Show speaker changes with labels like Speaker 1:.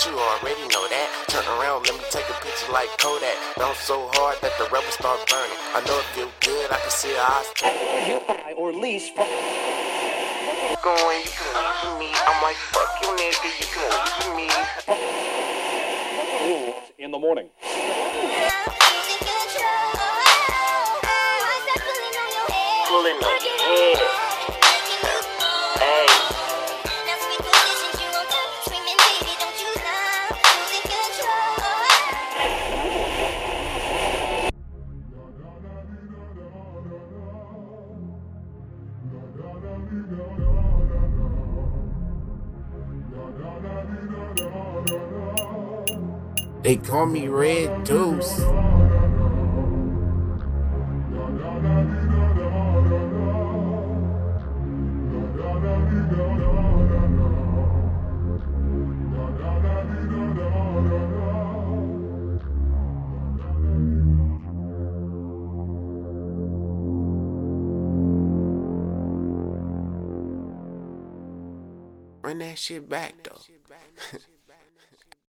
Speaker 1: you already know that. Turn around, let me take a picture like Kodak. Bounce so hard that the rubber start burning. I know it feel good, I can see her eyes.
Speaker 2: Or lease.
Speaker 1: Going, you can leave for me. I'm like, fuck you, nigga, you can leave for me.
Speaker 2: In the morning.
Speaker 1: Pulling on your head. Hey. They call me Red Deuce. Run that shit back though.